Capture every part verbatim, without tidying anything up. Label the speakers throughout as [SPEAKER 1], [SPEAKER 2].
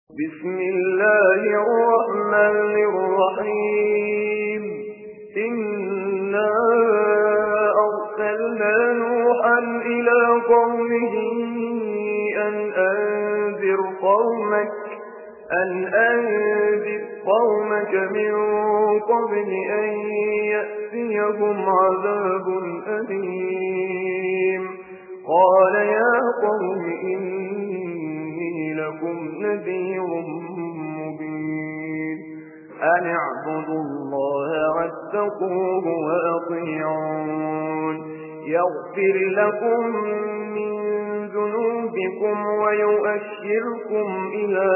[SPEAKER 1] بسم الله الرحمن الرحيم إنا أرسلنا نوحا إلى قومه أن أنذر قومك أن أنذر قومك من قبل أن يأتيهم عذاب أليم قال يا قوم إني لكم نذير مبين أن اعبدوا الله واتقوه وأطيعون يغفر لكم من ذنوبكم ويؤشركم إلى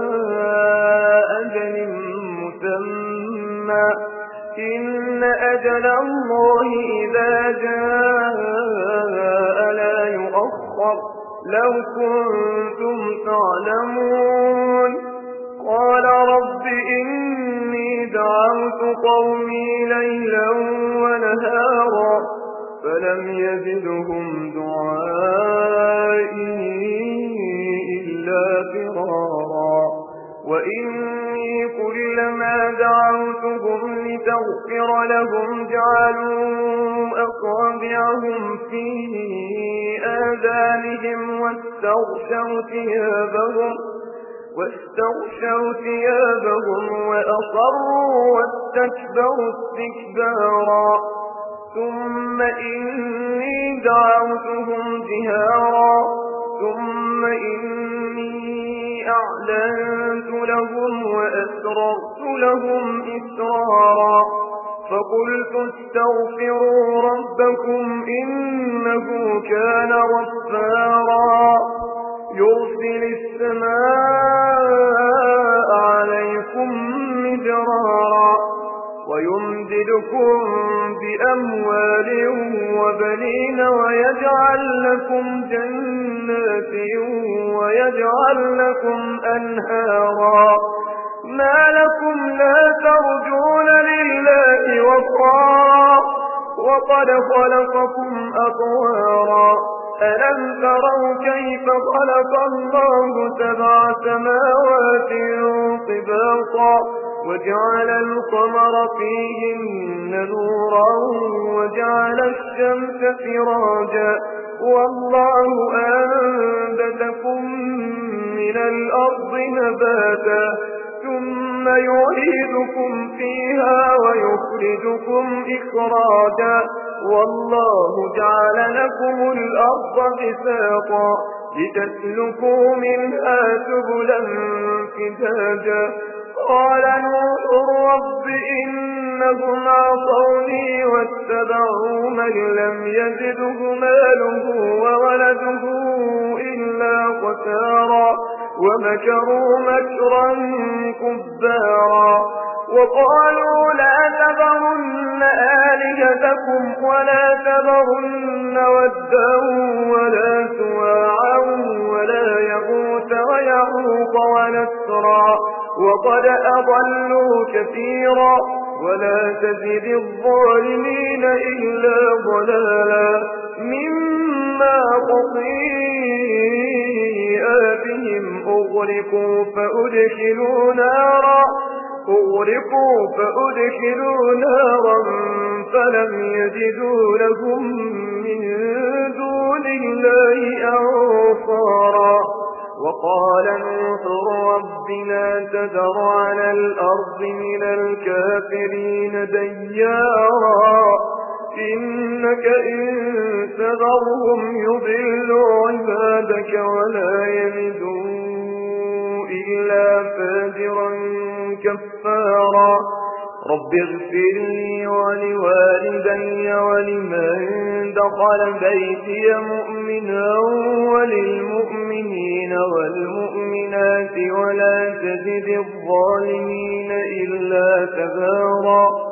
[SPEAKER 1] أجل مسمى إن أجل الله إذا جاء لا يؤخر لو كنتم تعلمون قال رب إني دعوت قومي ليلا ونهارا فلم يزدهم دعائي إلا فرارا وإني كلما دعوتهم لتغفر لهم جعلوا أصابعهم في آذانهم واستغشوا ثيابهم واستغشوا ثيابهم وأصروا واستكبروا استكبارا ثم إني دعوتهم جهارا ثم إني أعلنت لهم وأسررت لهم إسرارا فقلت استغفروا ربكم إنه كان غفارا يرسل السماء عليكم مدرارا ويمددكم بأموال وبنين ويجعل لكم جنات ويجعل لكم أنهارا ما لكم لا ترجون لله وقارا وقد خلقكم أطوارا ألم تروا كيف خلق الله سبع سماوات طباقا وجعل القمر فيهن نورا وجعل الشمس سراجا والله أنبتكم من الأرض نباتا ثم يعيدكم فيها ويخرجكم إخراجا والله جعل لكم الأرض بساطا لتسلكوا منها سبلا فجاجا قال نوح رب إنهم عصوني واتبعوا من لم يزده ماله وولده إلا خسارا ومكروا مكرا كبارا وقالوا لا تذرن آلهتكم ولا تذرن ودا ولا سواعا ولا يغوث ويعوق ونسرا وقد أضلوا كثيرا ولا تزد الظالمين إلا ضلالا مما خطيئاتهم أغرقوا فأدخلوا نارا أغرقوا فأدخلوا نارا فلم يجدوا لهم من دون الله أنصارا وقال نوح رب لا تذر على الأرض من الكافرين ديارا إنك إن تذرهم يضلوا عبادك ولا يلدوا إلا فاجرا كفارا رب اغفر لي ولوالدي ولمن دخل بيتي مؤمنا وللمؤمنين والمؤمنات ولا تزد الظالمين إلا تبارا